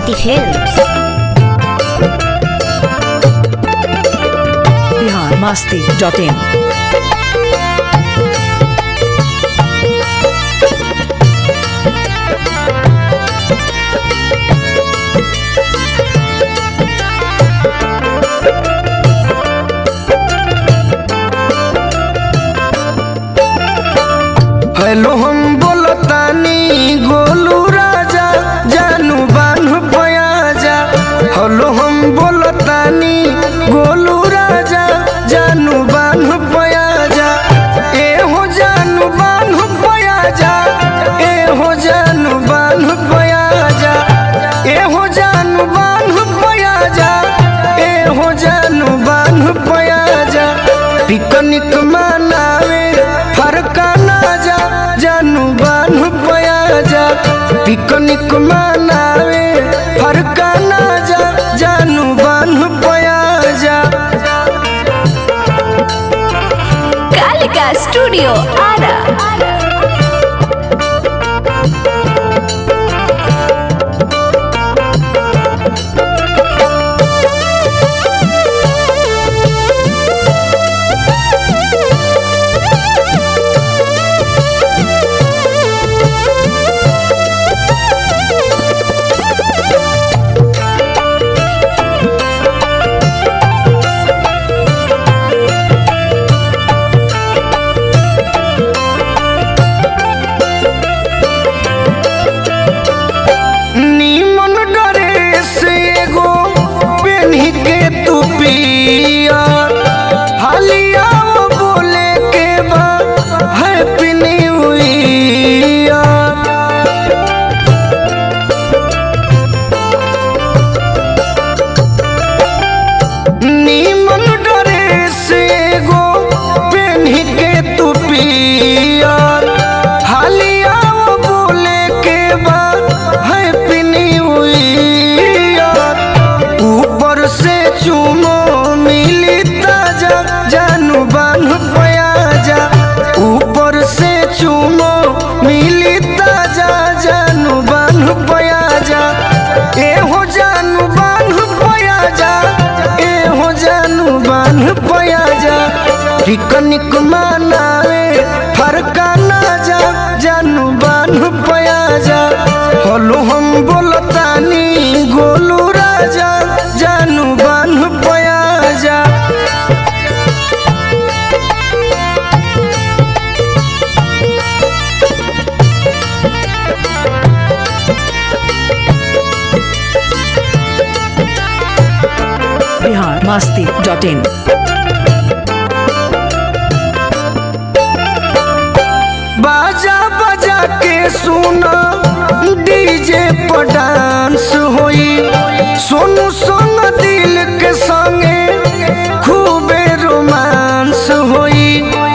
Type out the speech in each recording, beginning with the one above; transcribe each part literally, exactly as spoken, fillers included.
Shakti Films. Bihar Masti dot in. Hello हम बोलतानी गोलू राजा जानू बान्ह पयाजा। हेलो हम बोलतानी गोलू राजा जानू बान्ह पयाजा। ए हो जानू बान्ह पयाजा, ए हो जानू बान्ह पयाजा, ए हो जानू बान्ह पयाजा, ए हो जानू बान्ह पयाजा। पिकनिक मनावे फरकाना जा जानू बान्ह पयाजा। पिकनिक मनावे फरकाना जा जानू बान्ह पयाजा। कालिका स्टूडियो आरा। हालिया बोले के बाद हैप्पी न्यू ईयर। नीमन ड्रेस एगो पेन्ही के तू पियर। हालिया बोले के बाद हैप्पी न्यू ईयर। ऊपर से चुमो मिली ताजा जानू बान्ह पयाजा। ऊपर से चुमो मिली ताजा जानू बान्ह पयाजा। ए हो जानू बान्ह पयाजा, ए हो जानू बान्ह पयाजा। पिकनिक मनावे फरकाना जा जानू बान्ह पयाजा। हेलो हम बोलतानी गोलू राजा जानू बान्ह पयाजा। बिहार मस्ती डॉट इन। बाजा बजा के सुना डीजे पर डांस होई। सोनू संग दिल के संगे खूबे रोमांस होई।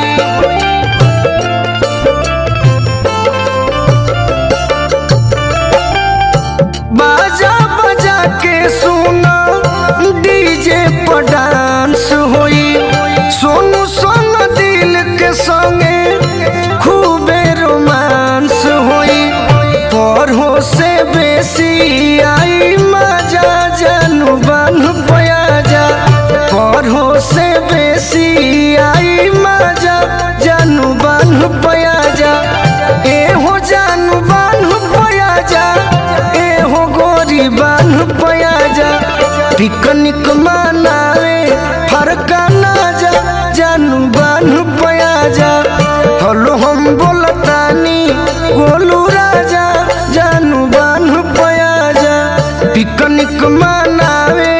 बाजा बजा के सुना डीजे पर डांस होई। सोनू संग दिल के संगे खूबे रोमांस होई। पढ़ो से बेसी आई मजा जानू बान्ह पयाजा। पढ़ो से बेसी आई मजा जानू बान्ह पयाजा। ए हो जानू बान्ह पयाजा, ए हो गोरी बान्ह पयाजा। पिकनिक मनावे फरकाना जा जानू बान्ह पयाजा। हेलो हम बोलतानी गोलू राजा जानू बान्ह पयाजा। पिकनिक मनावे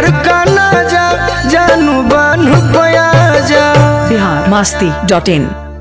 फरकाना जा जानू बान्ह पयाजा। बिहार मस्ती डॉट इन।